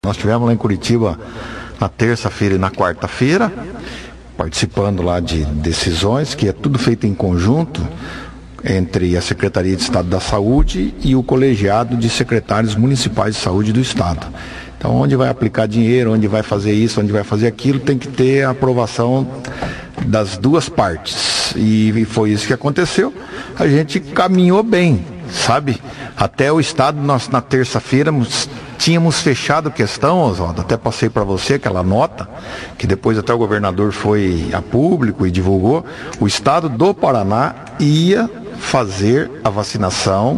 Nós tivemos lá em Curitiba na terça-feira e na quarta-feira, participando lá de decisões, que é tudo feito em conjunto entre a Secretaria de Estado da Saúde e o colegiado de secretários municipais de saúde do Estado. Então, onde vai aplicar dinheiro, onde vai fazer isso, onde vai fazer aquilo, tem que ter a aprovação das duas partes. E foi isso que aconteceu. A gente caminhou bem, sabe? Até o Estado, nós na terça-feira tínhamos fechado a questão, Oswaldo, até passei para você aquela nota, que depois até o governador foi a público e divulgou. O Estado do Paraná ia fazer a vacinação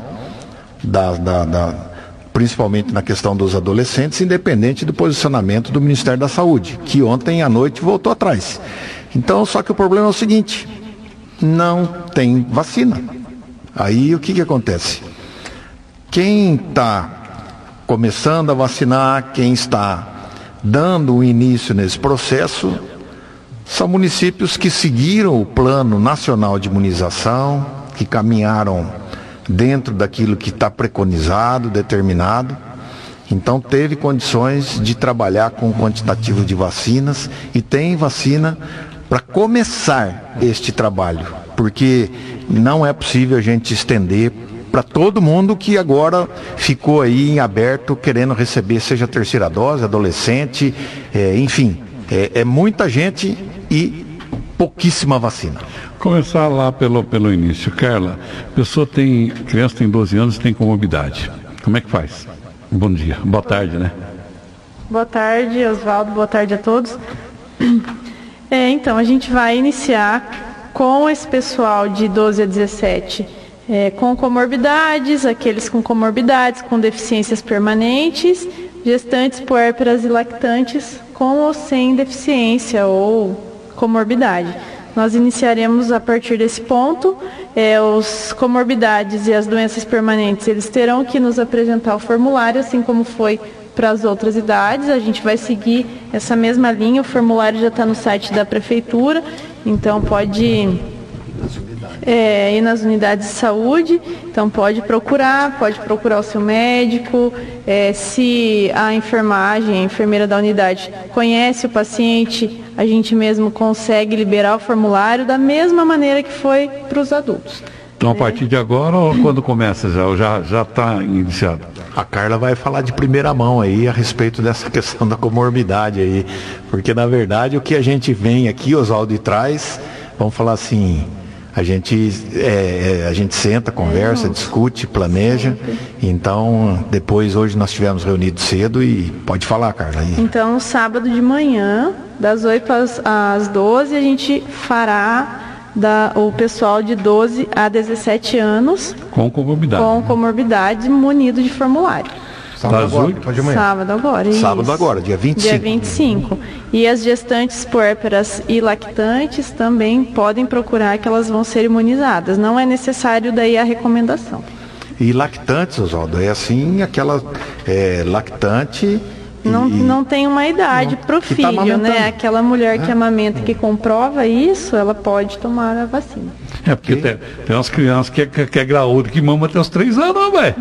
principalmente na questão dos adolescentes, independente do posicionamento do Ministério da Saúde, que ontem à noite voltou atrás. Então, só que o problema é o seguinte: não tem vacina. Aí o que acontece? Quem está começando a vacinar, quem está dando o início nesse processo, são municípios que seguiram o Plano Nacional de Imunização, que caminharam dentro daquilo que está preconizado, determinado. Então teve condições de trabalhar com o quantitativo de vacinas e tem vacina para começar este trabalho, porque não é possível a gente estender para todo mundo que agora ficou aí em aberto querendo receber, seja a terceira dose, adolescente, enfim, é muita gente e pouquíssima vacina. Começar lá pelo início. Carla, criança tem 12 anos e tem comorbidade. Como é que faz? Bom dia. Boa tarde, né? Boa tarde, Oswaldo. Boa tarde a todos. Então, a gente vai iniciar com esse pessoal de 12 a 17 com comorbidades, aqueles com comorbidades, com deficiências permanentes, gestantes, puérperas e lactantes com ou sem deficiência ou comorbidade. Nós iniciaremos a partir desse ponto. Os comorbidades e as doenças permanentes, eles terão que nos apresentar o formulário, assim como foi para as outras idades. A gente vai seguir essa mesma linha. O formulário já está no site da Prefeitura, então pode ir nas unidades de saúde. Então pode procurar o seu médico. Se a enfermagem, a enfermeira da unidade conhece o paciente, a gente mesmo consegue liberar o formulário da mesma maneira que foi para os adultos. Então, a partir de agora ou quando começa já está iniciado? A Carla vai falar de primeira mão aí a respeito dessa questão da comorbidade aí, porque na verdade o que a gente vem aqui, Oswaldo, e traz, vamos falar assim, a gente senta, conversa, discute, planeja. Então, depois, hoje nós tivemos reunido cedo e pode falar, Carla. Aí. Então, sábado de manhã, das 8 às 12, a gente fará o pessoal de 12 a 17 anos com comorbidade munido de formulário. Sábado agora. Sábado agora, dia 25. Dia 25. E as gestantes, puérperas e lactantes também podem procurar, que elas vão ser imunizadas. Não é necessário daí a recomendação. E lactantes, Oswaldo, é assim, aquela lactante... Não tem uma idade para o filho, tá, né? Aquela mulher que amamenta, que comprova isso, ela pode tomar a vacina. Porque tem umas crianças que é graúdo, que mama até os 3 anos, velho.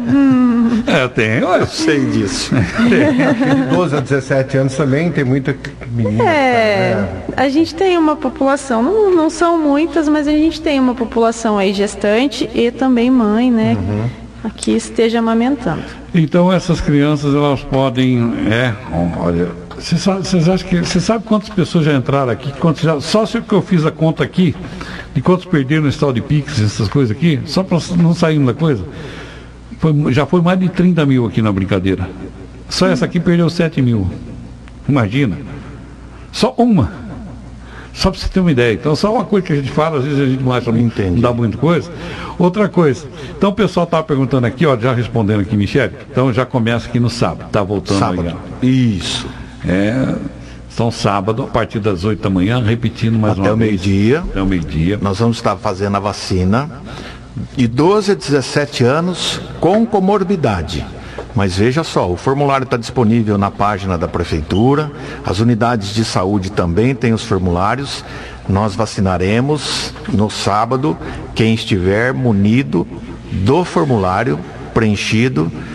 Eu sei disso. De 12 a 17 anos também tem muita menina. A gente tem uma população, não são muitas, mas a gente tem uma população aí gestante e também mãe, né? Aqui esteja amamentando. Então essas crianças, elas podem, olha, você sabe quantas pessoas já entraram aqui? Só se que eu fiz a conta aqui, de quantos perderam esse tal de Pix, essas coisas aqui, só para não sair da coisa, já foi mais de 30 mil aqui na brincadeira. Só essa aqui perdeu 7 mil. Imagina. Só uma. Só para você ter uma ideia. Então, só uma coisa que a gente fala, às vezes a gente não acha, não dá muita coisa. Outra coisa. Então, o pessoal estava perguntando aqui, já respondendo aqui, Michele. Então, já começa aqui no sábado. Está voltando sábado. Aí. Isso. Então, sábado, a partir das 8 da manhã, repetindo mais uma vez. Até o meio-dia. Nós vamos estar fazendo a vacina de 12 a 17 anos com comorbidade. Mas veja só, o formulário está disponível na página da Prefeitura, as unidades de saúde também têm os formulários. Nós vacinaremos no sábado quem estiver munido do formulário preenchido,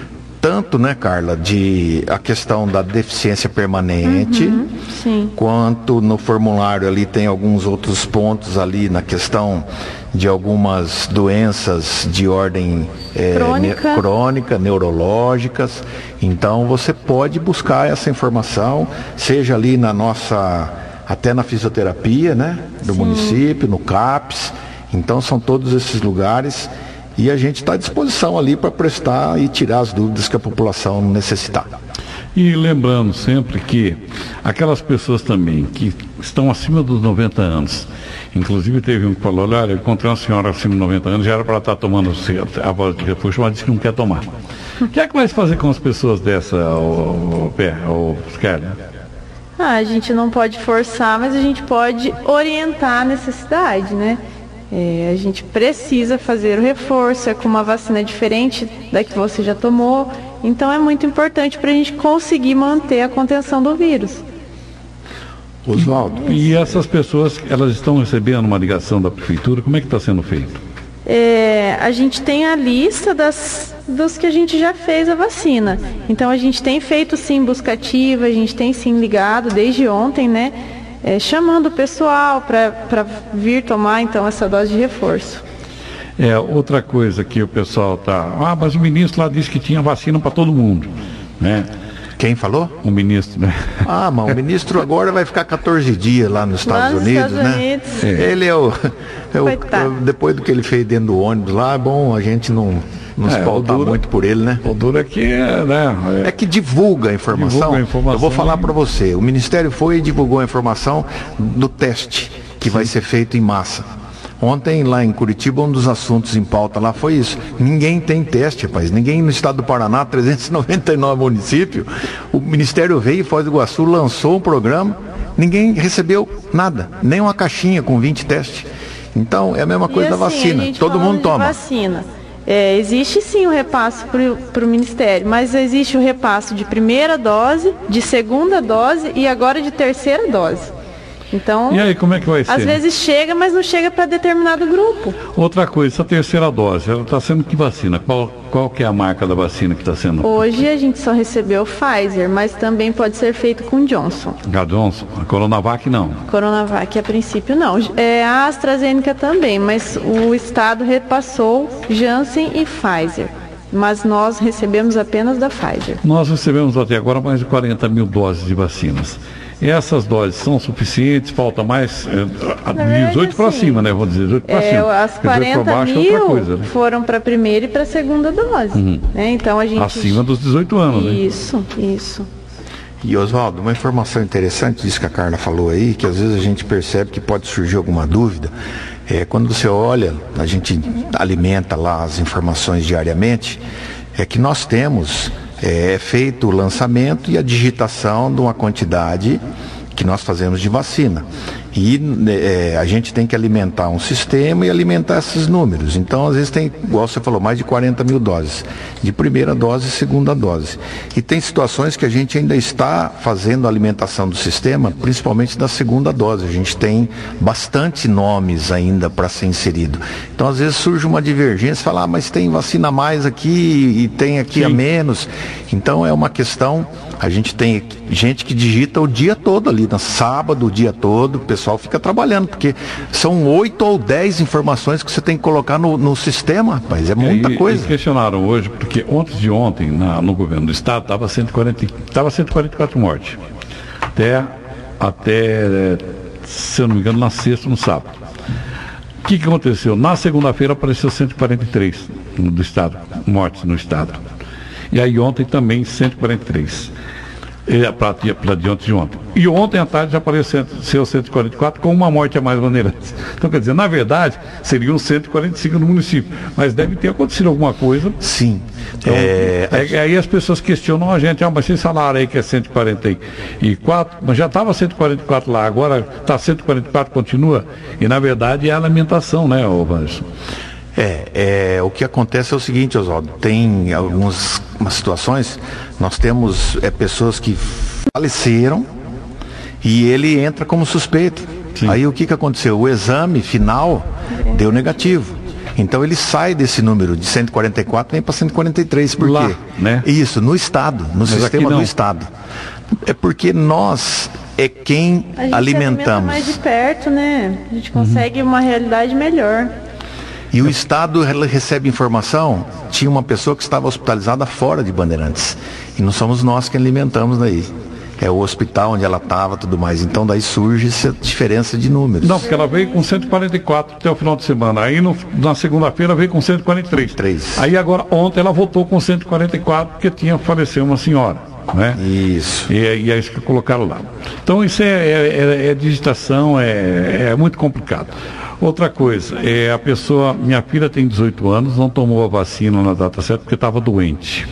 tanto, né, Carla, de a questão da deficiência permanente, sim. quanto no formulário ali tem alguns outros pontos ali na questão de algumas doenças de ordem crônica, neurológicas. Então você pode buscar essa informação, seja ali na nossa, até na fisioterapia, né, do município, no CAPS. Então são todos esses lugares e a gente está à disposição ali para prestar e tirar as dúvidas que a população necessitar. E lembrando sempre que aquelas pessoas também que estão acima dos 90 anos, inclusive teve um que falou, olha, eu encontrei uma senhora acima de 90 anos, já era para ela estar tomando a voz de reforço, mas disse que não quer tomar. O que é que vai se fazer com as pessoas dessa, Scarlett? A gente não pode forçar, mas a gente pode orientar a necessidade, né? A gente precisa fazer o reforço, é com uma vacina diferente da que você já tomou, então é muito importante para a gente conseguir manter a contenção do vírus. Oswaldo. E essas pessoas, elas estão recebendo uma ligação da prefeitura, como é que está sendo feito? A gente tem a lista dos que a gente já fez a vacina, então a gente tem feito sim busca ativa, a gente tem sim ligado desde ontem, né? Chamando o pessoal para vir tomar então essa dose de reforço. Outra coisa que o pessoal está... mas o ministro lá disse que tinha vacina para todo mundo, né? Quem falou? O ministro, né? Mas o ministro agora vai ficar 14 dias lá nos Estados Unidos, né? Ele é o depois do que ele fez dentro do ônibus lá, é bom a gente não se pautar muito por ele, né? O duro é que, né? É que divulga a informação. Eu vou falar para você, o Ministério foi e divulgou a informação do teste que vai ser feito em massa. Ontem lá em Curitiba, um dos assuntos em pauta lá foi isso. Ninguém tem teste, rapaz. Ninguém no estado do Paraná, 399 municípios. O Ministério veio, Foz do Iguaçu, lançou um programa. Ninguém recebeu nada, nem uma caixinha com 20 testes. Então é a mesma coisa da vacina. Todo mundo toma. Vacina. Existe sim o repasse para o Ministério, mas existe o repasse de primeira dose, de segunda dose e agora de terceira dose. Então, e aí, como é que vai ser? Às vezes chega, mas não chega para determinado grupo. Outra coisa, essa terceira dose, ela está sendo que vacina? Qual que é a marca da vacina que está sendo? Hoje a gente só recebeu Pfizer, mas também pode ser feito com Johnson. A Johnson? A Coronavac não? Coronavac a princípio não. A AstraZeneca também, mas o Estado repassou Janssen e Pfizer. Mas nós recebemos apenas da Pfizer. Nós recebemos até agora mais de 40 mil doses de vacinas. Essas doses são suficientes? Falta mais? De 18 para cima, né? Vou dizer 18 para cima. As 40 baixo, mil é outra coisa, né? Foram para a primeira e para a segunda dose. Né? Então a gente... Acima dos 18 anos, né? Isso. E Oswaldo, uma informação interessante disso que a Carla falou aí, que às vezes a gente percebe que pode surgir alguma dúvida. Quando você olha, a gente alimenta lá as informações diariamente, é que nós temos feito o lançamento e a digitação de uma quantidade que nós fazemos de vacina. E a gente tem que alimentar um sistema e alimentar esses números. Então, às vezes tem, igual você falou, mais de 40 mil doses, de primeira dose e segunda dose. E tem situações que a gente ainda está fazendo a alimentação do sistema, principalmente da segunda dose. A gente tem bastante nomes ainda para ser inserido. Então, às vezes surge uma divergência, fala, mas tem vacina a mais aqui e tem aqui a menos. Então, é uma questão, a gente tem gente que digita o dia todo ali, no sábado, o dia todo, o pessoal fica trabalhando, porque são 8 ou 10 informações que você tem que colocar no sistema, rapaz, é muita coisa. Eles questionaram hoje, porque antes de ontem, no governo do estado, estava 144 mortes. Até, se eu não me engano, na sexta, no sábado. O que aconteceu? Na segunda-feira apareceu 143 do estado, mortes no estado. E aí ontem também 143. Para de ontem. E ontem à tarde já apareceu 144 com uma morte a mais Bandeirantes. Então, quer dizer, na verdade, seriam 145 no município. Mas deve ter acontecido alguma coisa. Sim. Então, aí as pessoas questionam a gente, mas vocês falaram aí que é 144, mas já estava 144 lá, agora está 144, continua. E na verdade é a lamentação, né, Vanderson? O que acontece é o seguinte, Oswaldo, tem algumas situações, nós temos pessoas que faleceram e ele entra como suspeito. Sim. Aí o que aconteceu? O exame final deu negativo. Então ele sai desse número de 144 vem para 143. Por Lá, quê? né? Isso, no Estado, no Mas sistema aqui não. do Estado. É porque nós é quem A gente alimentamos. alimenta mais de perto, né? A gente consegue uma realidade melhor. E o Estado recebe informação, tinha uma pessoa que estava hospitalizada fora de Bandeirantes. E não somos nós que alimentamos daí. É o hospital onde ela estava, tudo mais. Então daí surge essa diferença de números. Não, porque ela veio com 144 até o final de semana. Aí na segunda-feira veio com 143. Aí agora, ontem ela voltou com 144 porque tinha falecido uma senhora. Né? Isso. E é isso que colocaram lá. Então isso é digitação, é muito complicado. Outra coisa, a pessoa, minha filha tem 18 anos, não tomou a vacina na data certa porque estava doente.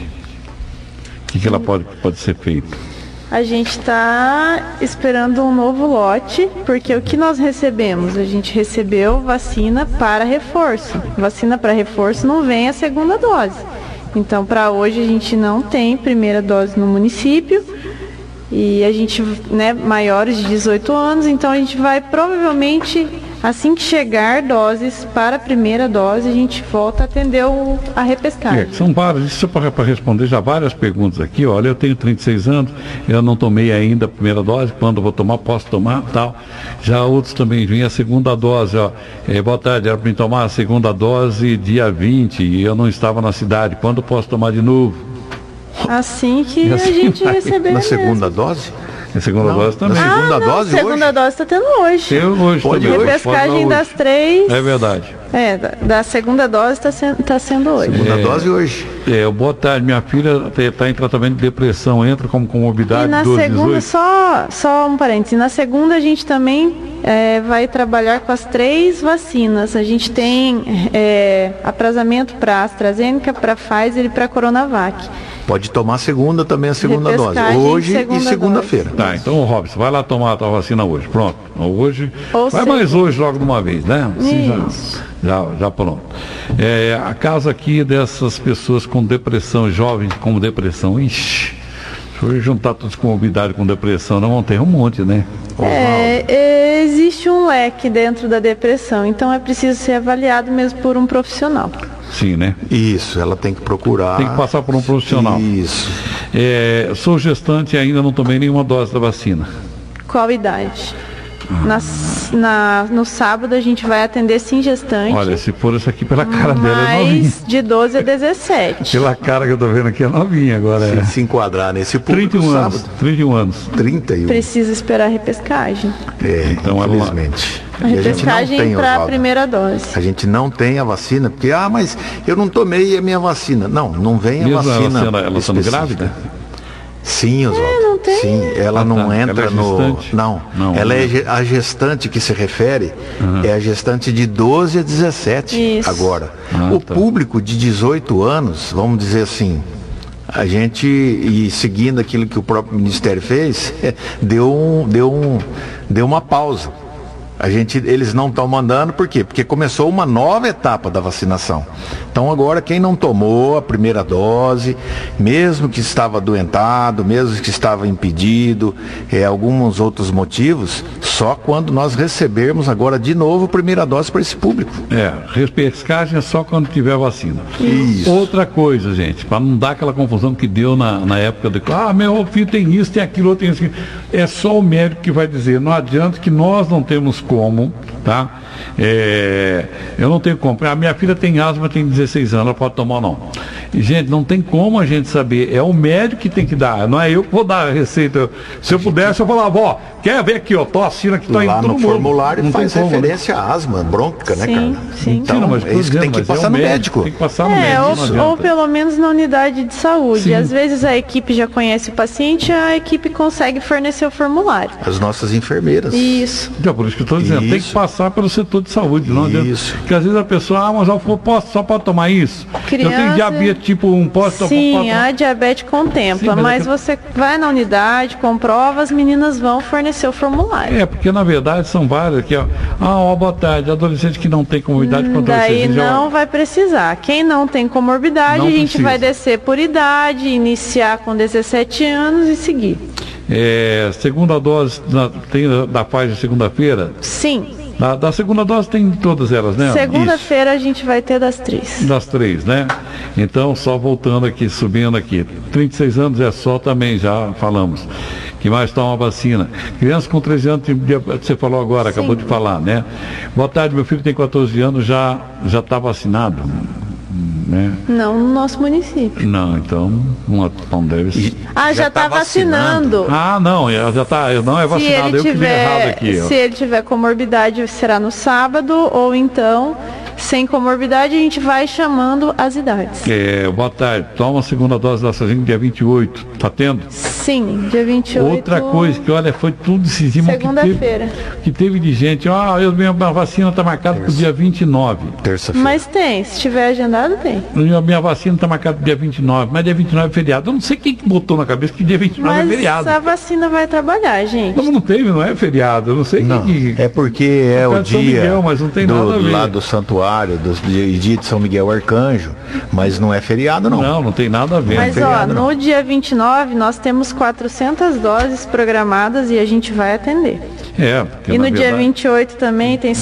O que ela pode ser feito? A gente está esperando um novo lote, porque o que nós recebemos? A gente recebeu vacina para reforço. Vacina para reforço não vem a segunda dose. Então, para hoje, a gente não tem primeira dose no município. E a gente, né, maiores de 18 anos, então a gente vai provavelmente, assim que chegar doses para a primeira dose, a gente volta a atender a repescagem. São várias, isso para responder já várias perguntas aqui. Olha, eu tenho 36 anos, eu não tomei ainda a primeira dose, quando eu vou tomar, posso tomar, tal. Já outros também vêm a segunda dose, ó. Boa tarde, era para me tomar a segunda dose dia 20 e eu não estava na cidade, quando eu posso tomar de novo? Assim que a gente receber Na mesmo. segunda dose? A segunda dose também. Na segunda dose a segunda hoje? dose está tendo hoje. Eu hoje Pode também. hoje, Repescagem das 3. É verdade. Da segunda dose está sendo hoje. Segunda dose hoje. Boa tarde, minha filha está em tratamento de depressão, entra como comorbidade E na 12, segunda, 18. só um parênteses, na segunda a gente também vai trabalhar com as 3 vacinas. A gente tem aprazamento para AstraZeneca, para Pfizer e para Coronavac. Pode tomar segunda também, a segunda dose. Repescagem, Hoje segunda e segunda-feira. Tá, então, Robson, vai lá tomar a tua vacina hoje. Pronto. Hoje. Ou vai seja, mais hoje logo de uma vez, né? Assim, Isso. já pronto. A casa aqui dessas pessoas com depressão, jovens com depressão, ixi, se eu juntar todos com comorbidade com depressão, não vão ter um monte, né? Existe um leque dentro da depressão, então é preciso ser avaliado mesmo por um profissional. Sim, né? Isso, ela tem que procurar. Tem que passar por um profissional. Isso. Sou gestante e ainda não tomei nenhuma dose da vacina. Qual idade? No sábado a gente vai atender sim gestante. Olha, se for isso aqui pela cara dela, é novinha. Mais de 12 a 17. Pela cara que eu tô vendo aqui, é novinha agora. Se enquadrar nesse público 31 anos. sábado. 31 anos. 31. Precisa esperar a repescagem. Então, infelizmente. A repescagem para a Oswaldo. primeira dose. A gente não tem a vacina, porque, mas eu não tomei a minha vacina. Não vem a Mesmo vacina. ela sendo específica. grávida? Sim, Oswaldo. não tem. Sim, ela não tá. entra Ela é no. gestante? Não. Ela é a gestante que se refere, é a gestante de 12 a 17 Isso. agora. O tá. público de 18 anos, vamos dizer assim, a gente, e seguindo aquilo que o próprio Ministério fez, deu uma pausa. Eles não estão mandando, por quê? Porque começou uma nova etapa da vacinação. Então agora quem não tomou a primeira dose, mesmo que estava adoentado, mesmo que estava impedido, alguns outros motivos, só quando nós recebermos agora de novo a primeira dose para esse público. Repescagem é só quando tiver vacina. Isso. Outra coisa, gente, para não dar aquela confusão que deu na época de meu filho tem isso, tem aquilo, outro tem isso. É só o médico que vai dizer, não adianta que nós não temos como, tá? Eu não tenho como. A minha filha tem asma, tem 16 anos, ela pode tomar ou não. E, gente, não tem como a gente saber. É o médico que tem que dar, não é eu que vou dar a receita. Se eu pudesse, eu falava, quer ver aqui, tô assina que tá Lá em todo no mundo. formulário Não faz tem como, referência à asma, bronca, né, Sim, Carla? sim. Então, Sim, mas é isso que tem que mas é passar o no médico. Tem que passar no médico. não adianta. Ou pelo menos na unidade de saúde. Sim. Às vezes a equipe já conhece o paciente, a equipe consegue fornecer o formulário. As nossas enfermeiras. Isso. Então, por isso que eu estou dizendo, tem que Isso. passar pelo setor de saúde, não adianta. Isso. Porque às vezes a pessoa, mas só pode tomar isso. Eu Criança- tenho diabetes tipo 1, posso Sim, tomar. a diabetes contempla, Sim, mas mas você vai na unidade, comprova, as meninas vão fornecer o formulário. Porque na verdade são várias que, boa tarde, adolescente que não tem comorbidade com Daí adolescente. não vai precisar. Quem não tem comorbidade, Não a gente precisa. vai descer por idade, iniciar com 17 anos e seguir. Segunda dose tem da Pfizer segunda-feira? Sim, Da segunda dose tem todas elas, né? Segunda-feira a gente vai ter das 3. Das 3, né? Então, só voltando aqui, subindo aqui. 36 anos é só também, já falamos. Que mais toma vacina? Criança com 13 anos, você falou agora, Sim. acabou de falar, né? Boa tarde, meu filho tem 14 anos, já está vacinado. Né? Não no nosso município. Não, então não deve ser. Já está vacinando. Ah, não, já está, não é vacinado, eu que vi errado aqui. Se ele tiver comorbidade, será no sábado, ou então, sem comorbidade, a gente vai chamando as idades. Boa tarde, toma a segunda dose da AstraZeneca dia 28, tá tendo? Sim, dia 28. Outra coisa que, olha, foi tudo decisivo. Segunda-feira. Que teve de gente, minha vacina está marcada para o dia 29. Terça-feira. Mas tem, se tiver agendado, tem. Minha vacina está marcada para o dia 29, mas dia 29 é feriado. Eu não sei quem que botou na cabeça que dia 29 é feriado. Mas a vacina vai trabalhar, gente. Não teve, não é feriado. Eu não sei Não, quem que... é porque é o dia Miguel, mas não tem nada a ver. lá do santuário, do dia de São Miguel Arcanjo, mas não é feriado, não. Não tem nada a ver. Mas, feriado, não. no dia 29, nós temos 400 doses programadas e a gente vai atender. Porque, E no na dia verdade, 28 também tem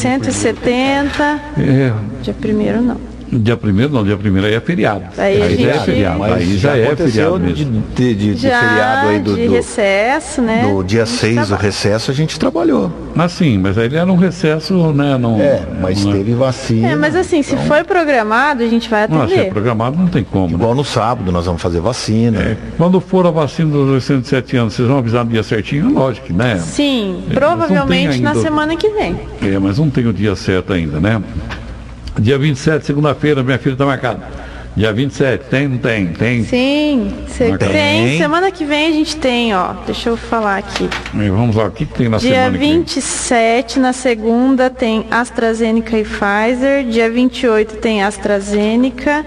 170. Dia 1º não. Dia 1º não, dia 1º aí é feriado. Aí a já é gente- feriado. Mas Aí já é aconteceu feriado mesmo. de feriado aí de recesso, né? do dia A gente 6, o trabalha. recesso, a gente trabalhou. Mas sim, mas aí ele era um recesso, né? Não, Mas não é- teve vacina. Mas assim, se foi programado, a gente vai Não, se é atender. programado, não tem como. Né? Igual no sábado, nós vamos fazer vacina. Quando for a vacina dos 107 anos, vocês vão avisar no dia certinho? Lógico, né? Sim, mas não provavelmente tem na ainda. semana que vem. Mas não tem o dia certo ainda, né? Dia 27, segunda-feira, minha filha está marcada. Dia 27, tem, não tem? Tem. Sim, Tem. tem. Semana que vem a gente tem, ó. Deixa eu falar aqui. Vamos lá, o que tem na Dia semana que vem? 27, na segunda, tem AstraZeneca e Pfizer. Dia 28 tem AstraZeneca.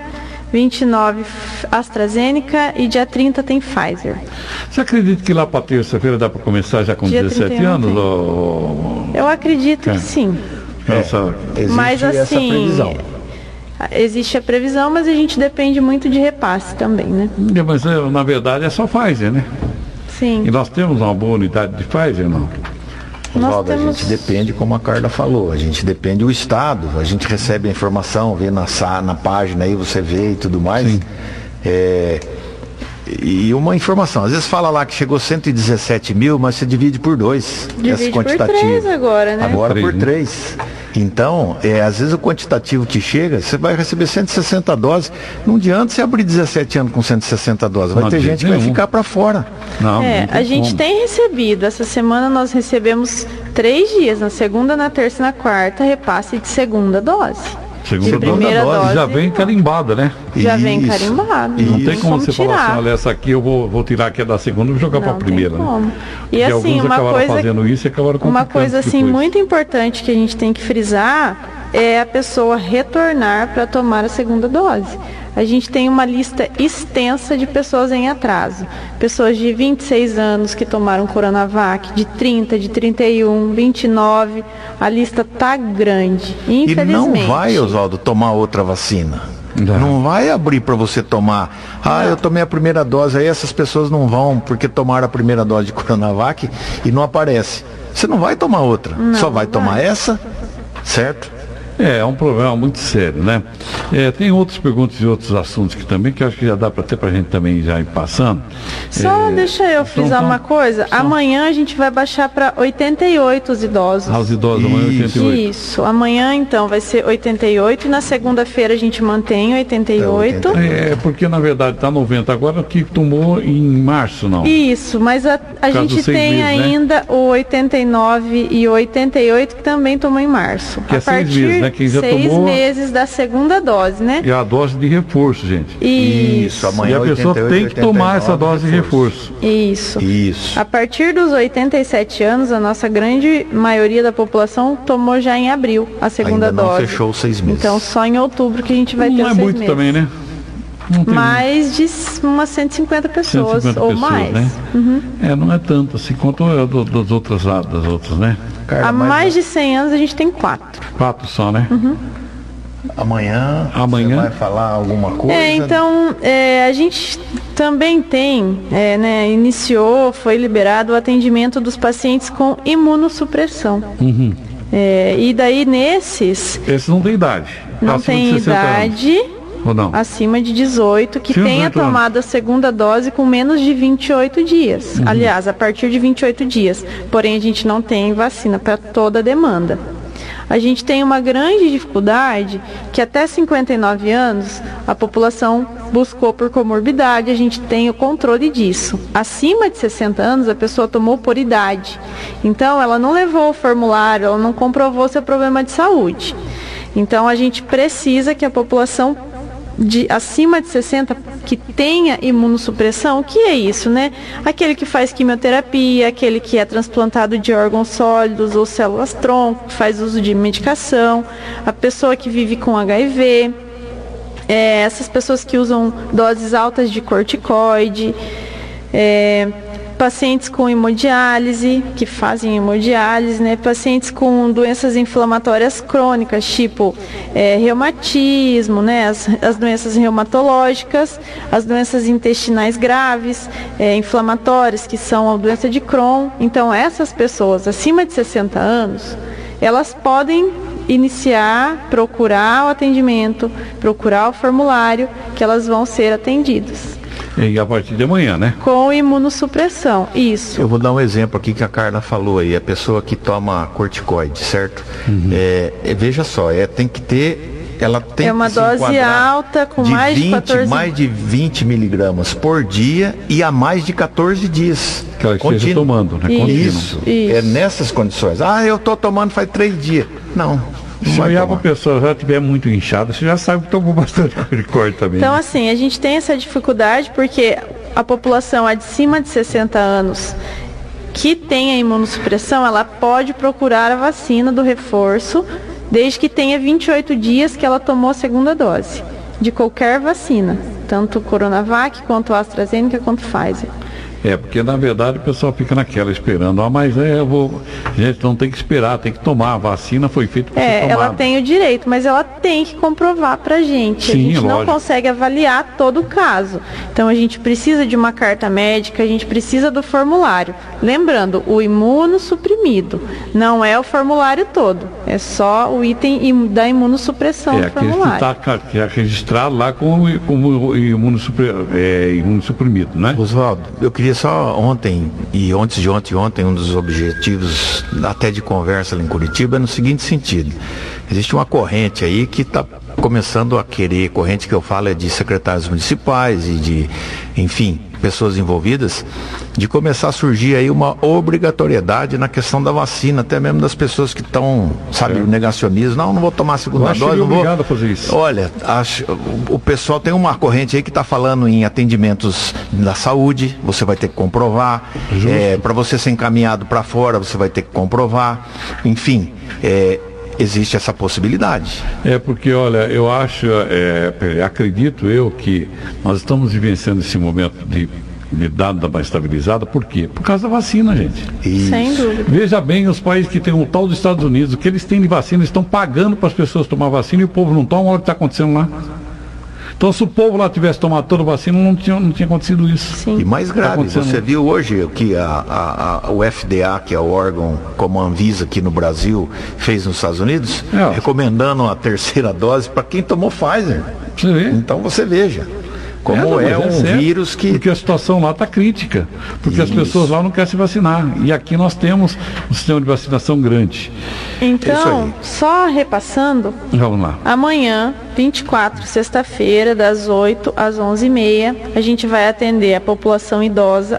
29 AstraZeneca e dia 30 tem Pfizer. Você acredita que lá para terça-feira dá para começar já com Dia 17 31 anos? tem. Eu acredito que sim. Existe Mas essa assim, previsão. existe a previsão, mas a gente depende muito de repasse também, né? Mas na verdade é só Pfizer, né? Sim. E nós temos uma boa unidade de Pfizer, não? Nós Oswaldo, temos- a gente depende, como a Carla falou, a gente depende do Estado, a gente recebe a informação, vê na página aí, você vê e tudo mais. Sim. E uma informação, às vezes fala lá que chegou 117 mil, mas você divide por 2. Divide por 3 agora, né? Agora Três, por né? 3. Então, às vezes o quantitativo que chega, você vai receber 160 doses. Não adianta você abrir 17 anos com 160 doses. Vai Não, ter de gente jeito que vai nenhum. ficar para fora. Não, não tem A gente como. tem recebido. Essa semana nós recebemos 3 dias, na segunda, na terça e na quarta, repasse de segunda dose. Segunda de primeira dose, já dose, vem carimbada, né? Já vem Isso. carimbado. Não tem como você falar tirar. assim, olha, essa aqui eu vou tirar que é da segunda e vou jogar para a Não primeira, tem né? como. E Porque assim, alguns uma acabaram coisa, fazendo isso e acabaram uma complicando coisa assim depois. muito importante que a gente tem que frisar é a pessoa retornar para tomar a segunda dose. A gente tem uma lista extensa de pessoas em atraso. Pessoas de 26 anos que tomaram Coronavac, de 30, de 31, 29. A lista tá grande, E infelizmente. não vai, Oswaldo, tomar outra vacina. Não vai abrir para você tomar. Eu tomei a primeira dose, aí essas pessoas não vão porque tomaram a primeira dose de Coronavac e não aparece. Você não vai tomar outra, só vai tomar essa, certo? É um problema muito sério, né? Tem outras perguntas e outros assuntos que também, que eu acho que já dá para ter para a gente também já ir passando. Só deixa eu frisar uma coisa. Amanhã a gente vai baixar para 88 os idosos. Aos idosos, amanhã 88. Isso. Amanhã, então, vai ser 88 e na segunda-feira a gente mantém 88. Porque na verdade está 90 agora, que tomou em março, não? Isso, mas a causa gente dos 6 tem meses, né? ainda o 89 e o 88 que também tomou em março. Que é 6 meses, né? Quem já 6 tomou- meses da segunda dose, né? E a dose de reforço, gente. Isso. E amanhã a pessoa 88, tem que tomar essa 89 dose de reforço. Isso. Isso. A partir dos 87 anos, a nossa grande maioria da população tomou já em abril a segunda Ainda não dose. fechou os 6 meses. Então, só em outubro que a gente vai ter Não os é 6 muito meses. também, né? Não tem Mais de umas 150 pessoas 150 ou pessoas, mais. né? Não é tanto assim quanto das outras, né? Carla, Há mas mais de 100 anos a gente tem 4. 4 só, né? amanhã Amanhã? você vai falar alguma coisa? Então, a gente também tem, iniciou, foi liberado o atendimento dos pacientes com imunossupressão. E daí nesses... Esses não tem idade. Não tem idade, ou não? Acima de 18, que tenha tomado a segunda dose com menos de 28 dias. Aliás, a partir de 28 dias. Porém, a gente não tem vacina para toda a demanda. A gente tem uma grande dificuldade que até 59 anos a população buscou por comorbidade, a gente tem o controle disso. Acima de 60 anos a pessoa tomou por idade. Então ela não levou o formulário, ela não comprovou seu problema de saúde. Então a gente precisa que a população acima de 60 que tenha imunossupressão. O que é isso, né? Aquele que faz quimioterapia, aquele que é transplantado de órgãos sólidos ou células-tronco, faz uso de medicação, a pessoa que vive com HIV, essas pessoas que usam doses altas de corticoide, pacientes com hemodiálise, que fazem hemodiálise, né? Pacientes com doenças inflamatórias crônicas, tipo reumatismo, né? As doenças reumatológicas, as doenças intestinais graves, inflamatórias, que são a doença de Crohn. Então, essas pessoas acima de 60 anos, elas podem procurar o atendimento, procurar o formulário, que elas vão ser atendidas. E a partir de amanhã, né? Com imunossupressão, isso. Eu vou dar um exemplo aqui que a Carla falou aí, a pessoa que toma corticoide, certo? Veja só, tem que ter, ela tem uma que se dose alta com mais de 20 miligramas por dia e a mais de 14 dias. Que ela esteja tomando, né? Isso. É nessas condições. Eu estou tomando faz 3 dias. Não. Se olhar para a pessoa já estiver muito inchada, você já sabe que tomou bastante corticoide também. Então, assim, a gente tem essa dificuldade porque a população acima de 60 anos que tem a imunossupressão, ela pode procurar a vacina do reforço, desde que tenha 28 dias que ela tomou a segunda dose de qualquer vacina, tanto Coronavac, quanto AstraZeneca, quanto Pfizer. Porque na verdade o pessoal fica naquela esperando, gente, não tem que esperar, tem que tomar, a vacina foi feita para ser tomada. Ela tem o direito, mas ela tem que comprovar pra gente. Sim, a gente não lógico. consegue avaliar todo o caso. Então a gente precisa de uma carta médica, a gente precisa do formulário. Lembrando, o imunossuprimido não é o formulário todo, é só o item da imunossupressão do formulário. Que está registrado lá como imunossuprimido, né? Oswaldo, eu queria só ontem, um dos objetivos até de conversa lá em Curitiba é no seguinte sentido. Existe uma corrente aí que está começando a querer, corrente que eu falo é de secretários municipais e de, enfim, pessoas envolvidas, de começar a surgir aí uma obrigatoriedade na questão da vacina, até mesmo das pessoas que estão, o negacionismo, não vou tomar a segunda dose, não vou. Obrigado a fazer isso. Olha, o pessoal tem uma corrente aí que está falando em atendimentos da saúde, você vai ter que comprovar, para você ser encaminhado para fora, você vai ter que comprovar, enfim, existe essa possibilidade. Porque, olha, eu acho, acredito eu que nós estamos vivenciando esse momento de dada mais estabilizada, por quê? Por causa da vacina, gente. Isso. Sem dúvida. Veja bem os países que tem o tal dos Estados Unidos, o que eles têm de vacina, eles estão pagando para as pessoas tomar vacina e o povo não toma, olha o que está acontecendo lá. Então, se o povo lá tivesse tomado toda a vacina, não tinha acontecido isso. Sim. E mais grave, você viu hoje que o FDA, que é o órgão como a Anvisa aqui no Brasil, fez nos Estados Unidos, recomendando a terceira dose para quem tomou Pfizer. Você vê? Então você veja como vírus que... Porque a situação lá está crítica, porque as pessoas lá não querem se vacinar. E aqui nós temos um sistema de vacinação grande. Então, só repassando, vamos lá. Amanhã, 24, sexta-feira, das 8 às 11h30, a gente vai atender a população idosa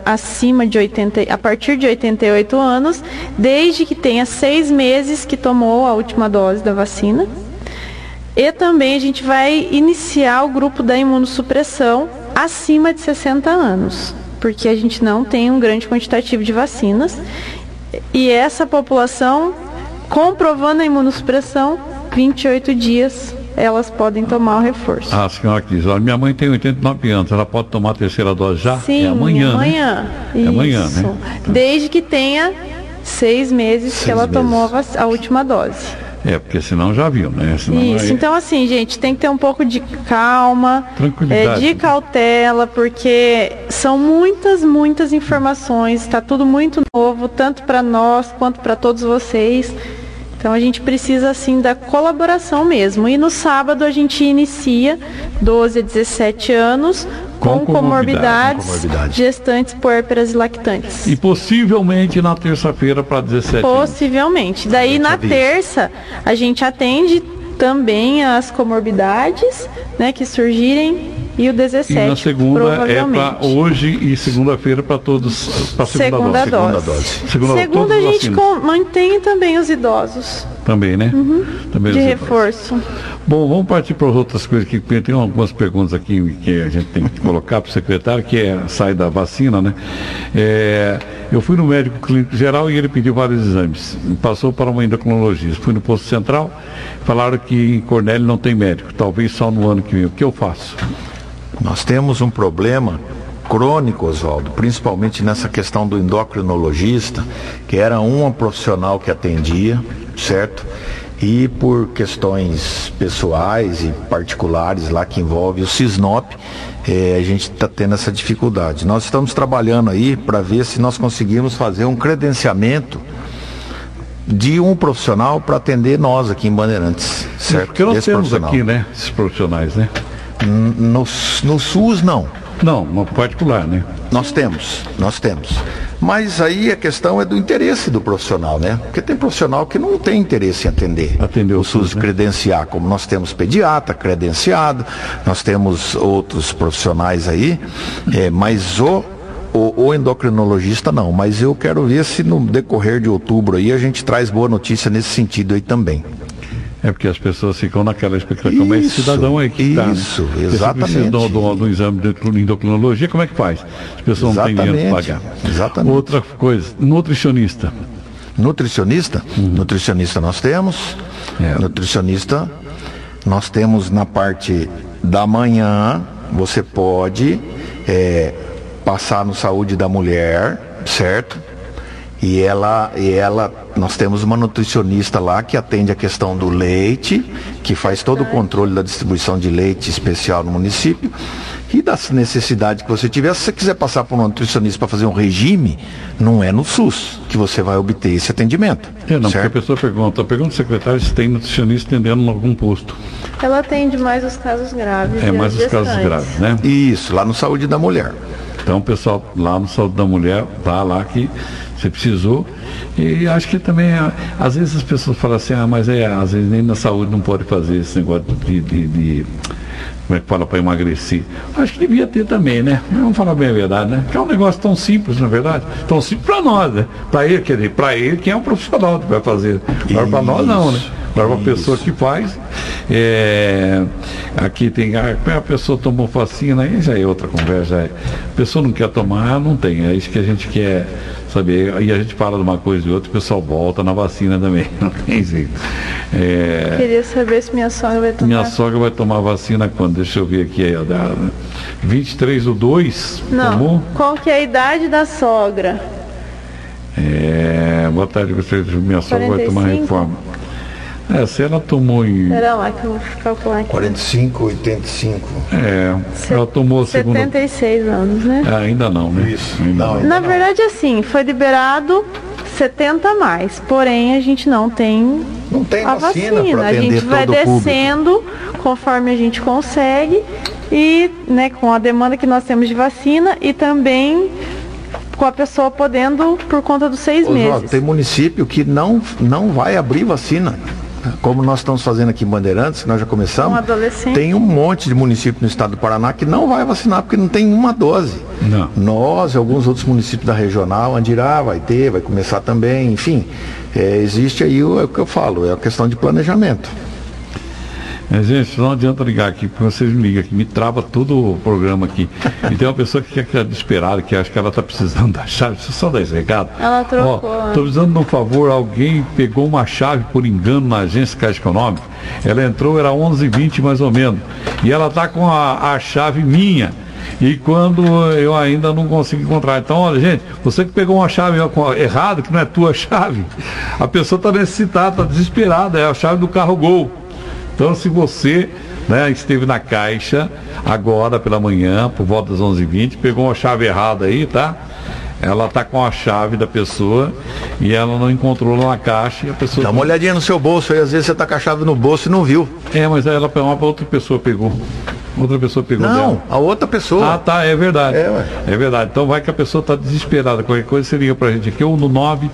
a partir de 88 anos, desde que tenha 6 meses que tomou a última dose da vacina. E também a gente vai iniciar o grupo da imunossupressão acima de 60 anos, porque a gente não tem um grande quantitativo de vacinas. E essa população, comprovando a imunossupressão, 28 dias elas podem tomar o reforço. A senhora que diz, olha, minha mãe tem 89 anos, ela pode tomar a terceira dose já? Sim, amanhã, né? É amanhã, né? Desde que tenha 6 meses que ela tomou a última dose. Porque senão já viu, né? Senão Então assim, gente, tem que ter um pouco de calma, tranquilidade, de cautela, porque são muitas informações, está tudo muito novo, tanto para nós quanto para todos vocês. Então a gente precisa assim da colaboração mesmo. E no sábado a gente inicia 12 a 17 anos com comorbidades, gestantes, puérperas e lactantes. E possivelmente na terça-feira para 17 Possivelmente. Daí na terça a gente atende também as comorbidades, né, que surgirem. E o 17, e na segunda é para hoje e segunda-feira para todos, para a segunda dose. Segunda a gente mantém também os idosos. Também, né? Também de reforço. Bom, vamos partir para as outras coisas que tem algumas perguntas aqui que a gente tem que colocar para o secretário, que é sai da vacina, né? Eu fui no médico clínico geral e ele pediu vários exames. Passou para uma endocrinologista. Fui no posto central, falaram que em Cornélio não tem médico, talvez só no ano que vem. O que eu faço? Nós temos um problema crônico, Oswaldo, principalmente nessa questão do endocrinologista, que era uma profissional que atendia, certo? E por questões pessoais e particulares lá que envolve o Cisnop, a gente está tendo essa dificuldade. Nós estamos trabalhando aí para ver se nós conseguimos fazer um credenciamento de um profissional para atender nós aqui em Bandeirantes, certo? Porque nós temos aqui, né, esses profissionais, né? No SUS não. Não, no particular, né? Nós temos. Mas aí a questão é do interesse do profissional, né? Porque tem profissional que não tem interesse em atender o SUS, né? Credenciar, como nós temos pediatra credenciado, nós temos outros profissionais aí, mas o endocrinologista não. Mas eu quero ver se no decorrer de outubro aí a gente traz boa notícia nesse sentido aí também. É porque as pessoas ficam naquela expectativa, mas esse cidadão aí que está, isso, né? Exatamente. Do exame de endocrinologia, como é que faz? As pessoas não têm dinheiro para pagar. Exatamente. Outra coisa, nutricionista. Nutricionista? Nutricionista nós temos. Nutricionista nós temos na parte da manhã, você pode passar no Saúde da Mulher, certo? E nós temos uma nutricionista lá que atende a questão do leite, que faz todo o controle da distribuição de leite especial no município e das necessidades que você tiver. Se você quiser passar por um nutricionista para fazer um regime, não é no SUS que você vai obter esse atendimento. Não, certo? Porque a pessoa pergunta ao secretário se tem nutricionista atendendo em algum posto. Ela atende mais os casos graves. Mais os casos graves, né? Isso, lá no Saúde da Mulher. Então o pessoal lá no Saúde da Mulher, vá lá que você precisou. E acho que também, às vezes as pessoas falam assim, mas às vezes nem na saúde não pode fazer esse negócio de como é que fala, para emagrecer. Acho que devia ter também, né? Vamos falar bem a verdade, né? Que é um negócio tão simples, na verdade. Tão simples para nós, né? Para ele, quer dizer, para ele que é um profissional que vai fazer. Agora para nós não, né? Agora uma pessoa que faz, aqui tem, a pessoa tomou vacina, aí já é outra conversa. A pessoa não quer tomar, não tem. É isso que a gente quer saber. E a gente fala de uma coisa e outra, o pessoal volta na vacina também. Não tem jeito. Queria saber se minha sogra vai tomar. Minha sogra vai tomar vacina quando? Deixa eu ver aqui. 23/2. Não. Tomou? Qual que é a idade da sogra? Boa tarde, minha sogra 45? Vai tomar reforma. Se ela tomou em... Espera lá que eu vou calcular aqui. 45, 85. Ela tomou a segunda... 76 anos, né? Ainda não, né? Isso. Na verdade, assim, foi liberado 70 a mais, porém a gente não tem a vacina. A gente vai descendo conforme a gente consegue e, né, com a demanda que nós temos de vacina e também com a pessoa podendo por conta dos 6 meses. Tem município que não vai abrir vacina. Como nós estamos fazendo aqui em Bandeirantes, nós já começamos, tem um monte de município no estado do Paraná que não vai vacinar porque não tem uma dose. Não. Nós e alguns outros municípios da regional, Andirá vai começar também, enfim, existe aí o que eu falo, é a questão de planejamento. Gente, não adianta ligar aqui, porque vocês me ligam aqui, me trava todo o programa aqui. E tem uma pessoa que é desesperada, que acha que ela está precisando da chave, deixa eu só dar esse recado. Ela trocou. Estou precisando de um favor, alguém pegou uma chave por engano na agência Caixa Econômica. Ela entrou, era 11h20 mais ou menos. E ela está com a chave minha. E quando eu ainda não consigo encontrar. Então, olha, gente, você que pegou uma chave errada, que não é tua chave, a pessoa está necessitada, está desesperada, é a chave do carro Gol. Então, se você, né, esteve na Caixa agora pela manhã, por volta das 11h20, pegou uma chave errada aí, tá? ela está com a chave da pessoa e ela não encontrou lá na caixa e a pessoa... Dá uma olhadinha no seu bolso aí, às vezes você tá com a chave no bolso e não viu. Mas aí uma outra pessoa pegou. Outra pessoa pegou Não, dela. a outra pessoa. Ah, tá, é verdade. Ué. É verdade. Então vai que a pessoa está desesperada. Qualquer coisa você liga pra gente aqui, ou no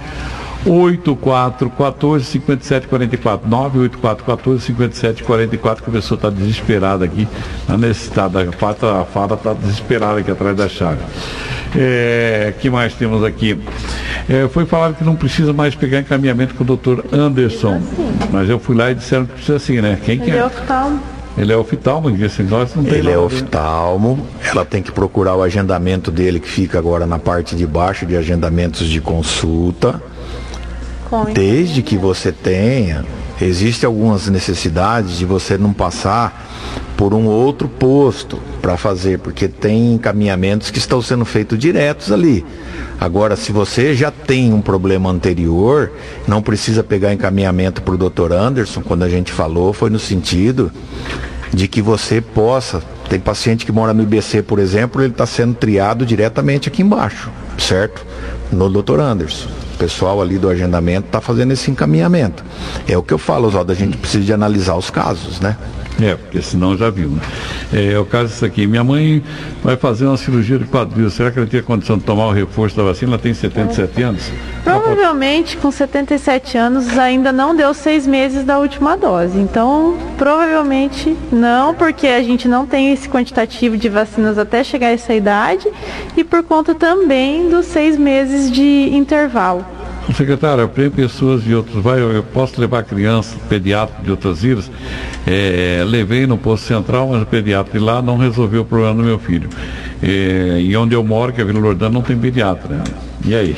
984 14 57 44. 984 14 57 44, que a pessoa está desesperada aqui, na necessidade. A Fada está desesperada aqui atrás da chave. Que mais temos aqui? Foi falado que não precisa mais pegar encaminhamento com o doutor Anderson. Mas eu fui lá e disseram que precisa sim, né? Quem que Ele é? é oftalmo. Ele é oftalmo, esse negócio não tem Ele é nada. oftalmo, ela tem que procurar o agendamento dele, que fica agora na parte de baixo de agendamentos de consulta. Desde que você tenha, existem algumas necessidades de você não passar por um outro posto para fazer, porque tem encaminhamentos que estão sendo feitos diretos ali. Agora, se você já tem um problema anterior, não precisa pegar encaminhamento para o Dr. Anderson. Quando a gente falou, foi no sentido de que você possa... Tem paciente que mora no IBC, por exemplo, ele está sendo triado diretamente aqui embaixo, certo? No Dr. Anderson. O pessoal ali do agendamento está fazendo esse encaminhamento. É o que eu falo, Oswaldo, a gente precisa de analisar os casos, né? Porque senão já viu, né? É o caso disso aqui. Minha mãe vai fazer uma cirurgia de quadril. Será que ela tem condição de tomar o reforço da vacina? Ela tem 77 anos? Provavelmente, com 77 anos, ainda não deu 6 meses da última dose. Então, provavelmente não, porque a gente não tem esse quantitativo de vacinas até chegar a essa idade e por conta também dos 6 meses de intervalo. Secretário, eu tenho pessoas de outros, eu posso levar criança, pediatra de outras ilhas, levei no posto central, mas o pediatra de lá não resolveu o problema do meu filho. E onde eu moro, que é Vila Lordana, não tem pediatra. E aí?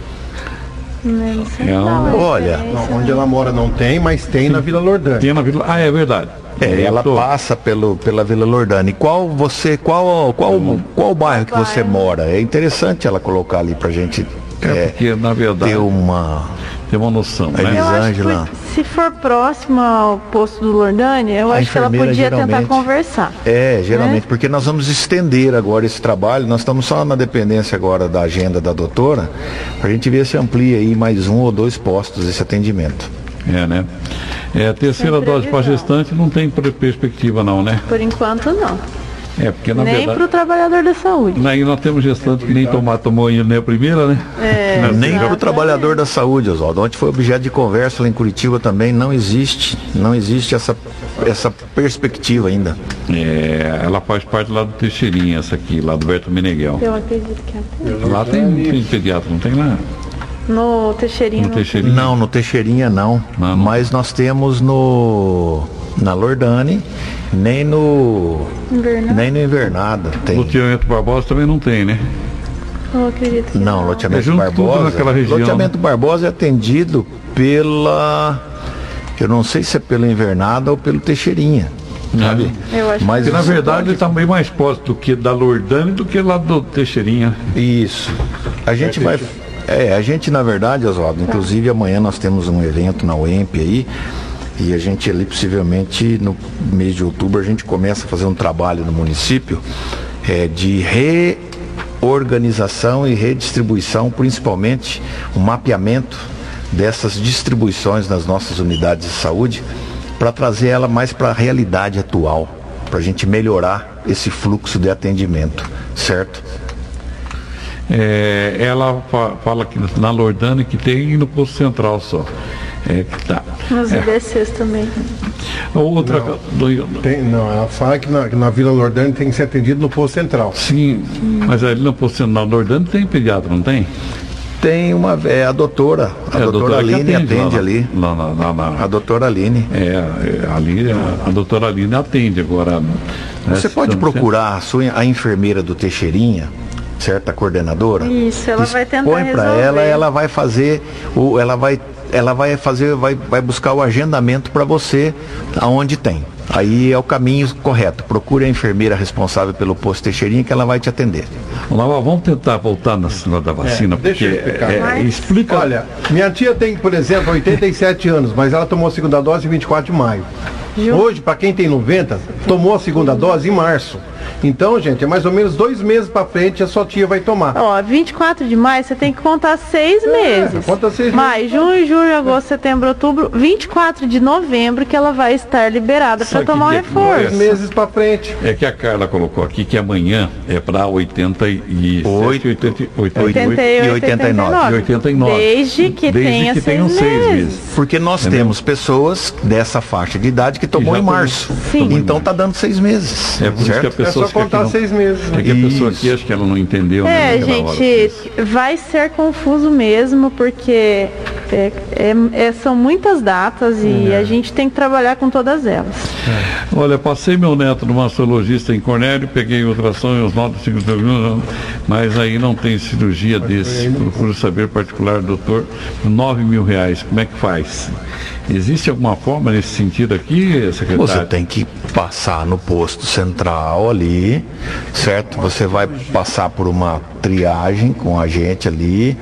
Olha, Onde ela mora não tem, mas tem na Vila Lordana. Tem na Vila... é verdade. ela passa pela Vila Lordana. E qual bairro que você mora? É interessante ela colocar ali pra gente porque, na verdade, ter uma noção, né? Elisângela. Se for próximo ao posto do Lordânia, eu acho que ela podia tentar conversar. Geralmente, porque nós vamos estender agora esse trabalho, nós estamos só na dependência agora da agenda da doutora, pra gente ver se amplia aí mais 1 ou 2 postos esse atendimento. Né? A terceira dose para gestante não tem perspectiva não, né? Por enquanto não. Porque na nem verdade... para o trabalhador da saúde. Aí nós temos gestante que nem tomou ainda nem a primeira, né? Nem para o trabalhador da saúde, Oswaldo. Ontem foi objeto de conversa lá em Curitiba também, não existe essa perspectiva ainda. Ela faz parte lá do Teixeirinha, essa aqui, lá do Berto Meneghel. Eu acredito que é. Lá tem pediatra, não tem lá? No Teixeirinha? Não, no Teixeirinha não. Mas nós temos na Lordane, nem no Invernada tem. Loteamento Barbosa também não tem, né? Eu acredito que não. Loteamento Barbosa. Naquela região, loteamento Barbosa é atendido eu não sei se é pelo Invernada ou pelo Teixeirinha. Sabe? Eu acho mas na verdade ele está bem mais próximo do que da Lordane do que lá do Teixeirinha. Isso. A gente vai... a gente, na verdade, Oswaldo, inclusive amanhã nós temos um evento na UEMP aí, e a gente ali, possivelmente, no mês de outubro, a gente começa a fazer um trabalho no município de reorganização e redistribuição, principalmente um mapeamento dessas distribuições nas nossas unidades de saúde, para trazer ela mais para a realidade atual, para a gente melhorar esse fluxo de atendimento, certo? Ela fala que na Lordana que tem e no posto central só. Que tá. Nos IBCs também. Outra. Ela fala que na Vila Lordana tem que ser atendido no posto central. Sim, mas ali no posto central, na Lordana tem pediatra, não tem? Tem a doutora. A doutora Aline atende ali. A doutora Aline. Ali a doutora Aline atende agora. Você pode procurar a enfermeira do Teixeirinha, certa coordenadora? Isso, ela vai tentar põe para ela vai fazer vai buscar o agendamento para você aonde tem. Aí é o caminho correto. Procure a enfermeira responsável pelo posto Teixeirinha que ela vai te atender. Vamos tentar voltar na cena da vacina, porque explica. Olha, minha tia tem, por exemplo, 87 anos, mas ela tomou a segunda dose em 24 de maio. Hoje, para quem tem 90, tomou a segunda dose em março. Então, gente, é mais ou menos 2 meses para frente a sua tia vai tomar. Ó, 24 de maio você tem que contar 6 meses. Conta 6 meses. Maio, junho, julho, agosto, setembro, outubro, 24 de novembro que ela vai estar liberada para tomar o reforço. 2 meses para frente. É que a Carla colocou aqui que amanhã é para 88, 88 88, 89. 89. Desde que tenha 6 meses. Porque nós temos pessoas dessa faixa de idade que tomou já em tomou. março. Sim. Então tá dando 6 meses. É por isso que a certo? pessoa É só contar 6 meses. É que a pessoa Isso. aqui acho que ela não entendeu, né? naquela hora. Gente, vai ser confuso mesmo, porque são muitas datas e a gente tem que trabalhar com todas elas. Olha, passei meu neto no mastologista em Cornélio, peguei ultrassom e os nódulos, mas aí não tem cirurgia desse. Procuro saber particular, doutor, R$9.000. Como é que faz? Existe alguma forma nesse sentido aqui, secretário? Você tem que passar no posto central ali, certo? Você vai passar por uma triagem com a gente ali.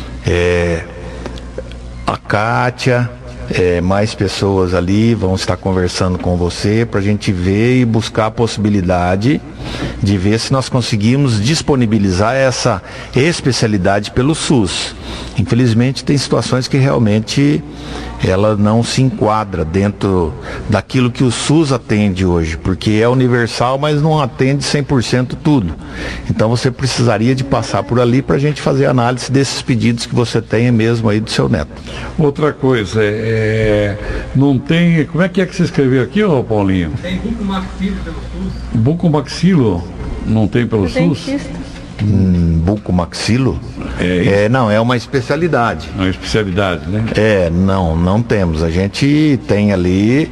A Kátia, mais pessoas ali vão estar conversando com você para a gente ver e buscar a possibilidade de ver se nós conseguimos disponibilizar essa especialidade pelo SUS. Infelizmente tem situações que realmente ela não se enquadra dentro daquilo que o SUS atende hoje, porque é universal, mas não atende 100% tudo. Então você precisaria de passar por ali para a gente fazer análise desses pedidos que você tem mesmo aí do seu neto. Outra coisa, não tem... Como é que você escreveu aqui, ô Paulinho? Tem bucomaxilo pelo SUS. Bucomaxilo não tem pelo SUS? Dentista. Bucomaxilo? Não, é uma especialidade. É uma especialidade, né? Não temos. A gente tem ali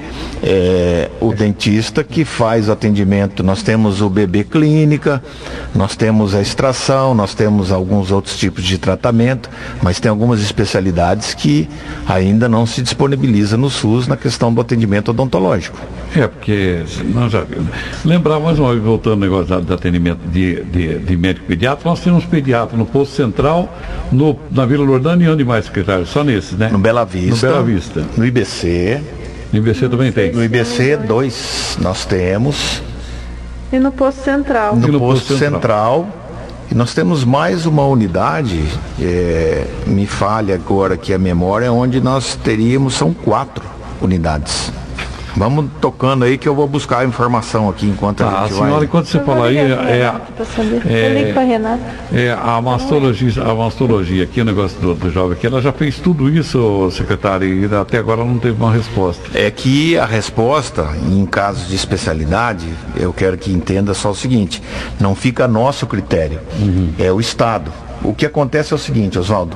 o dentista que faz o atendimento. Nós temos o bebê clínica, nós temos a extração, nós temos alguns outros tipos de tratamento, mas tem algumas especialidades que ainda não se disponibiliza no SUS na questão do atendimento odontológico. Porque nós já lembrar mais uma vez, voltando ao negócio do atendimento de médico pediatra, nós temos pediatra no posto central, na Vila Lordânia e onde mais, secretário? Só nesses, né? No Bela Vista. No Bela Vista. No IBC. No IBC também tem. No IBC 2 nós temos. E no posto central. No no posto posto central. E nós temos mais uma unidade, me falha agora aqui a memória, onde nós são 4 unidades. Vamos tocando aí que eu vou buscar a informação aqui enquanto a gente senhora, vai... enquanto você fala aí, Eu ligo para Renata. a mastologia aqui, o negócio do jovem aqui, ela já fez tudo isso, secretário, e até agora não teve uma resposta. É que a resposta, em casos de especialidade, eu quero que entenda só o seguinte, não fica a nosso critério, é o Estado. O que acontece é o seguinte, Oswaldo,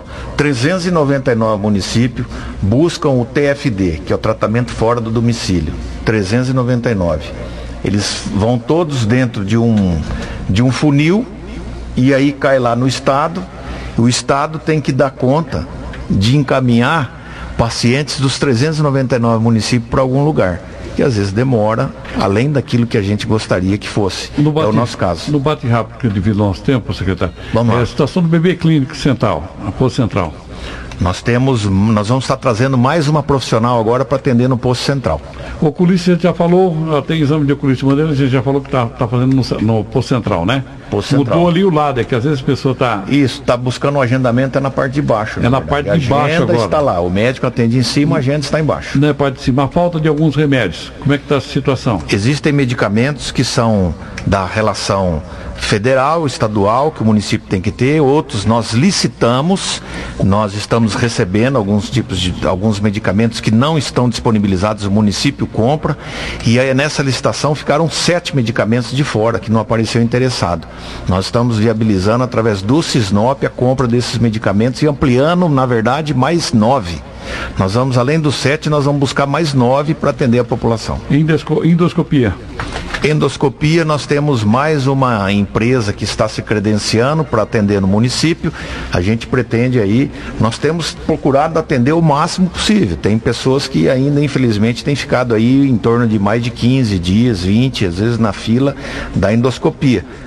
399 municípios buscam o TFD, que é o tratamento fora do domicílio, 399. Eles vão todos dentro de um funil e aí cai lá no Estado, o Estado tem que dar conta de encaminhar pacientes dos 399 municípios para algum lugar. Que às vezes demora, além daquilo que a gente gostaria que fosse. É o nosso caso. No bate rápido que devido ao nosso tempo, secretário, Vamos lá. a situação do bebê clínico central, a posto central. Nós vamos estar trazendo mais uma profissional agora para atender no posto central. O oculista, a gente já falou, tem exame de oculista modelo, a gente já falou que está fazendo no posto central, né? Posto central. Mudou ali o lado, é que às vezes a pessoa está... Isso, está buscando o agendamento, é na parte de baixo. É na parte de baixo agora. A agenda agora. está lá, o médico atende em cima, a agenda está embaixo. Né, parte de cima, a falta de alguns remédios. Como é que está a situação? Existem medicamentos que são da relação federal, estadual, que o município tem que ter, outros nós licitamos, nós estamos recebendo alguns medicamentos que não estão disponibilizados, o município compra, e aí nessa licitação ficaram 7 medicamentos de fora, que não apareceu interessado. Nós estamos viabilizando através do Cisnop a compra desses medicamentos e ampliando, na verdade, mais 9. Nós vamos, além dos 7, nós vamos buscar mais 9 para atender a população. Endoscopia. Endoscopia, nós temos mais uma empresa que está se credenciando para atender no município. A gente pretende aí, nós temos procurado atender o máximo possível. Tem pessoas que ainda, infelizmente, têm ficado aí em torno de mais de 15 dias, 20, às vezes na fila da endoscopia.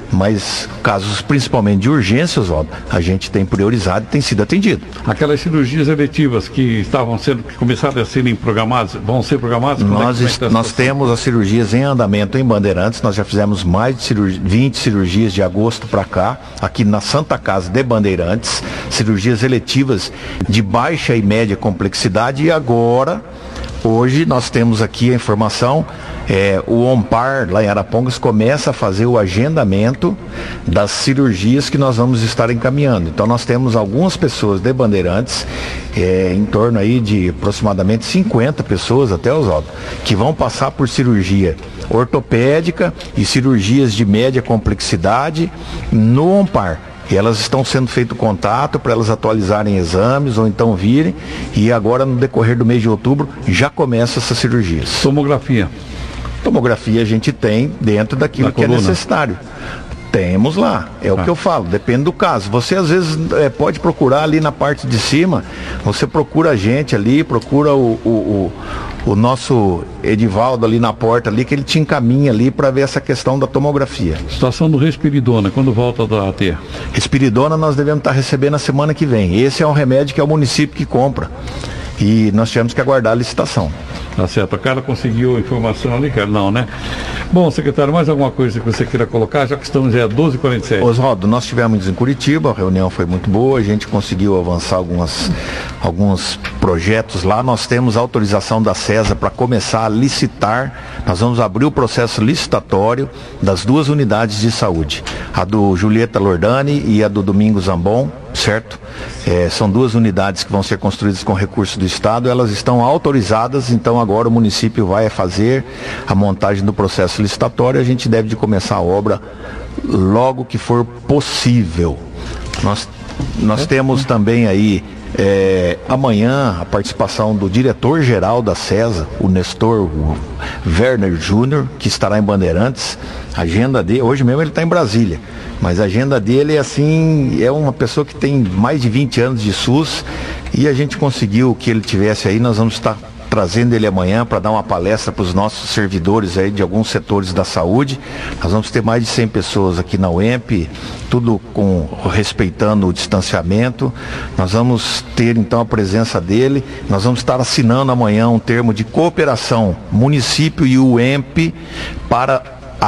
mas casos principalmente de urgência, Oswaldo, a gente tem priorizado e tem sido atendido. Aquelas cirurgias eletivas que começaram a serem programadas, vão ser programadas? Nós temos as cirurgias em andamento em Bandeirantes, nós já fizemos mais de 20 cirurgias de agosto para cá, aqui na Santa Casa de Bandeirantes, cirurgias eletivas de baixa e média complexidade, e agora, hoje, nós temos aqui a informação, o OMPAR, lá em Arapongas, começa a fazer o agendamento das cirurgias que nós vamos estar encaminhando. Então nós temos algumas pessoas de Bandeirantes, em torno aí de aproximadamente 50 pessoas, até, Oswaldo, que vão passar por cirurgia ortopédica e cirurgias de média complexidade no OMPAR. E elas estão sendo feito contato para elas atualizarem exames ou então virem, e agora no decorrer do mês de outubro já começa essas cirurgias. Tomografia a gente tem dentro daquilo que é necessário. Temos lá, o que eu falo, depende do caso. Você às vezes pode procurar ali na parte de cima, você procura a gente ali, procura o nosso Edivaldo ali na porta ali, que ele te encaminha ali para ver essa questão da tomografia. Situação do Risperidona, quando volta da AT? Risperidona nós devemos estar recebendo na semana que vem. Esse é um remédio que é o município que compra. E nós tivemos que aguardar a licitação. Tá certo. A Carla conseguiu a informação ali, Carla? Não, né? Bom, secretário, mais alguma coisa que você queira colocar, já que estamos já 12h47? Oswaldo, nós tivemos em Curitiba, a reunião foi muito boa, a gente conseguiu avançar alguns projetos lá. Nós temos autorização da CESA para começar a licitar. Nós vamos abrir o processo licitatório das 2 unidades de saúde, a do Julieta Lordani e a do Domingos Zambon, certo? São 2 unidades que vão ser construídas com recursos do Estado, elas estão autorizadas, então agora o município vai fazer a montagem do processo licitatório, a gente deve de começar a obra logo que for possível. Nós temos também aí amanhã a participação do diretor-geral da CESA, o Nestor Werner Júnior, que estará em Bandeirantes. A agenda dele, hoje mesmo ele está em Brasília, mas a agenda dele é uma pessoa que tem mais de 20 anos de SUS, e a gente conseguiu que ele tivesse aí. Nós vamos estar trazendo ele amanhã para dar uma palestra para os nossos servidores aí de alguns setores da saúde. Nós vamos ter mais de 100 pessoas aqui na UEMP, tudo respeitando o distanciamento. Nós vamos ter então a presença dele. Nós vamos estar assinando amanhã um termo de cooperação município e UEMP para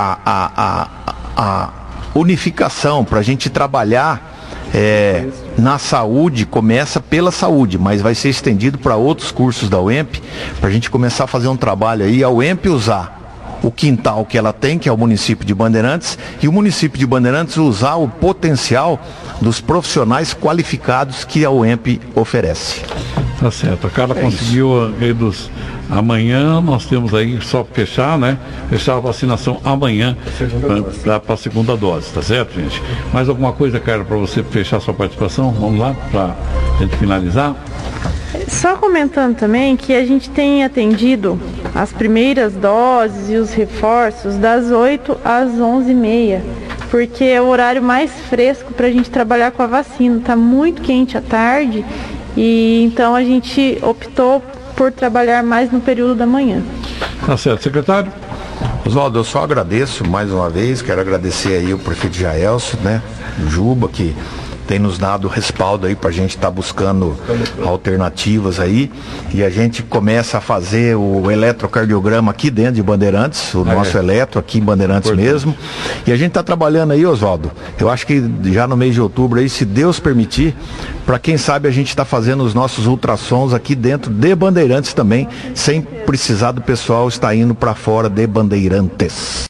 a unificação, para a gente trabalhar na saúde. Começa pela saúde, mas vai ser estendido para outros cursos da UEMP, para a gente começar a fazer um trabalho aí, a UEMP usar o quintal que ela tem, que é o município de Bandeirantes, e o município de Bandeirantes usar o potencial dos profissionais qualificados que a UEMP oferece. Tá certo, a Carla conseguiu amanhã nós temos aí, só fechar, né? Fechar a vacinação amanhã para a segunda dose, tá certo, gente? Mais alguma coisa, Carla, para você fechar sua participação? Vamos lá, para a gente finalizar? Só comentando também que a gente tem atendido as primeiras doses e os reforços das 8 às 11h30, porque é o horário mais fresco para a gente trabalhar com a vacina. Está muito quente à tarde, e então a gente optou por trabalhar mais no período da manhã. Tá certo, secretário? Oswaldo, eu só agradeço mais uma vez, quero agradecer aí o prefeito Jaelso, né, Juba, que tem nos dado respaldo aí para a gente estar buscando alternativas aí, e a gente começa a fazer o eletrocardiograma aqui dentro de Bandeirantes, o nosso eletro aqui em Bandeirantes mesmo, e a gente está trabalhando aí, Oswaldo, eu acho que já no mês de outubro aí, se Deus permitir, para quem sabe a gente está fazendo os nossos ultrassons aqui dentro de Bandeirantes também, sem precisar do pessoal estar indo para fora de Bandeirantes.